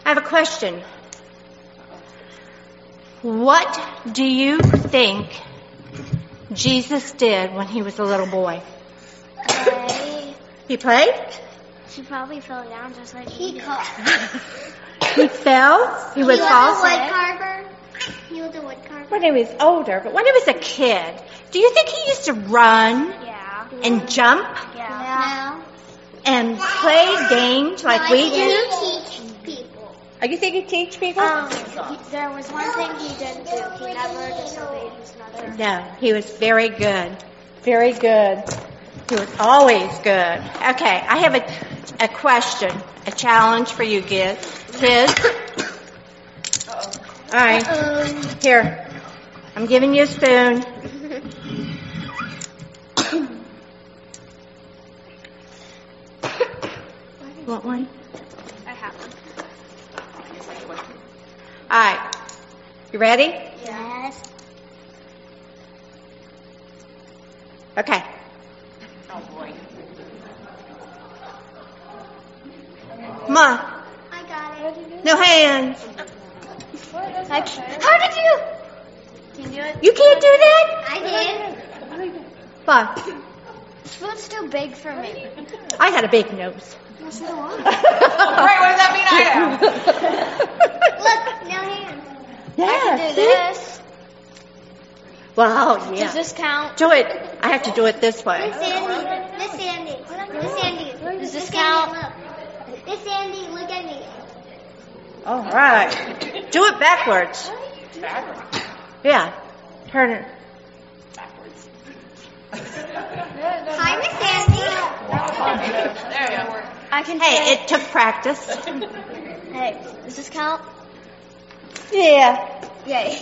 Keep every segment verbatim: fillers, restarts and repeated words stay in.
I have a question. What do you think Jesus did when he was a little boy? Play. He played? She probably fell down just like He he caught. He fell? He He was was a false? wood carver. He was a wood carver. When he was older, but when he was a kid, do you think he used to run Yeah. and jump Yeah. No. and play games like No, we I do? think he teach people. Oh, you think he teach people? Um, he, there was one thing he didn't do. He never disobeyed his mother. No, he was very good. Very good. He was always good. Okay, I have a, a question, a challenge for you kids. Kids? All right, Um, here. I'm giving you a spoon. Want one? I have one. All right. You ready? yes. Okay. Come on. I got it. No hands. How did you? Can you do it? You can't do that? I did. Fine. This spoon's too big for me. I had a big nose. Right, what does that mean I am? Look, no hands. Yeah. I can do see? this. Well, Does yeah. this count? Do it. I have to do it this way. Miss Sandy. Miss Sandy. Miss Sandy. Does this Miss count? Sandy, look. Miss Sandy, look at me. All right. Do it backwards. Yeah. Turn it. Hi, Miss Sandy. There you go. I can. Hey, it took practice. Hey, does this count? Yeah. Yay.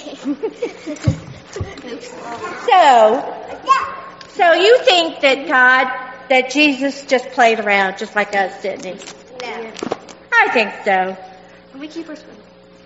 So, so you think that God, that Jesus just played around just like us, didn't he? No. I think so. Let me keep her spoon.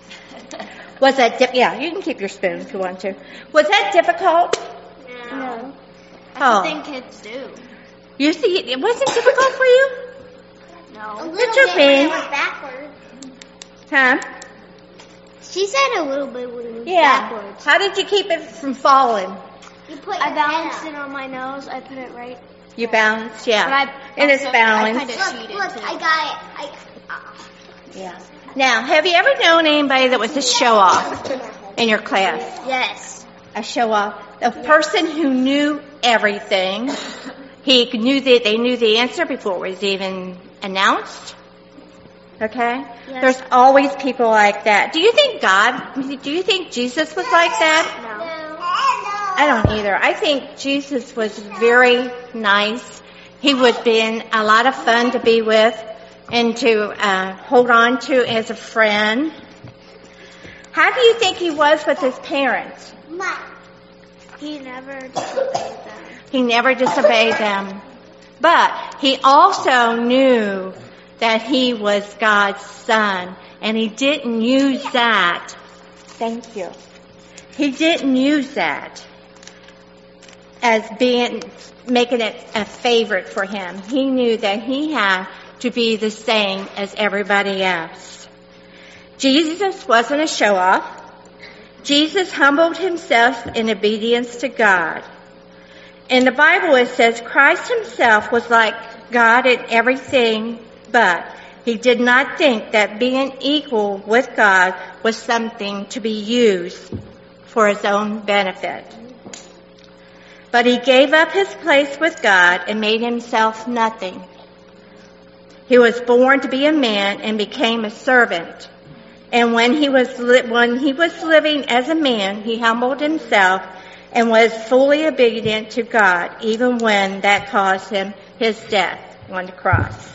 Was that, di- yeah, you can keep your spoon if you want to. Was that difficult? No. Oh. I think kids do. You see, it wasn't difficult for you? A No. little It's bit okay. when it was backwards. Huh? She said a little bit when it was Yeah. backwards. How did you keep it from falling? You put I your balanced head it on my nose. I put it right. You balanced, yeah. But I and it's also- balanced. I kinda up. cheated Look, look, too. I got it. I, uh, Yeah. Now, have you ever known anybody that was a show-off in your class? yes. A show-off. A person who knew everything. He knew that they knew the answer before it was even announced. Okay? Yes. There's always people like that. Do you think God, do you think Jesus was like that? No. I don't either. I think Jesus was very nice. He would been a lot of fun to be with and to uh, hold on to as a friend. How do you think he was with his parents? He never disobeyed them. He never disobeyed them. But he also knew that he was God's son, and he didn't use that. Thank you. He didn't use that as being, making it a favorite for him. He knew that he had to be the same as everybody else. Jesus wasn't a show-off. Jesus humbled himself in obedience to God. In the Bible it says Christ himself was like God in everything, but he did not think that being equal with God was something to be used for his own benefit. But he gave up his place with God and made himself nothing. He was born to be a man and became a servant. And when he was li- when he was living as a man, he humbled himself and was fully obedient to God, even when that caused him his death on the cross.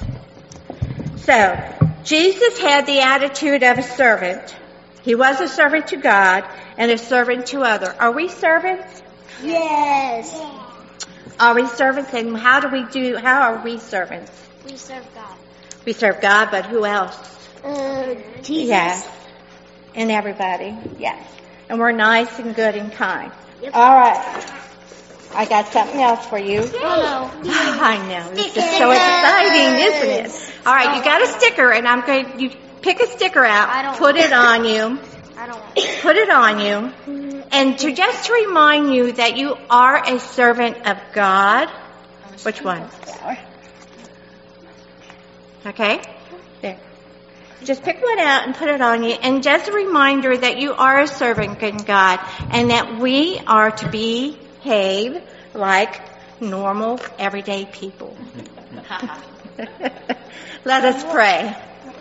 So, Jesus had the attitude of a servant. He was a servant to God and a servant to others. Are we servants? Yes. Are we servants? And how do we do, how are we servants? We serve God. We serve God, but who else? Uh, Jesus. Yes. And everybody. Yes. And we're nice and good and kind. Yep. All right. I got something else for you. Oh, I know. This is so exciting, isn't it? All right, you got a sticker, and I'm going. You pick a sticker out, I don't put it on you, I don't want to. put it on you, and to just to remind you that you are a servant of God. Which one? Okay? There. Just pick one out and put it on you, and just a reminder that you are a servant of God, and that we are to behave like normal, everyday people. Let us pray.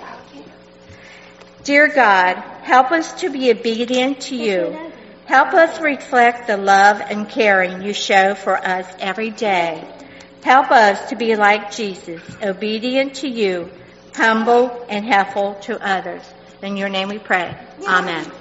Dear God, help us to be obedient to you. Help us reflect the love and caring you show for us every day. Help us to be like Jesus, obedient to you, humble and helpful to others. In your name we pray. Amen.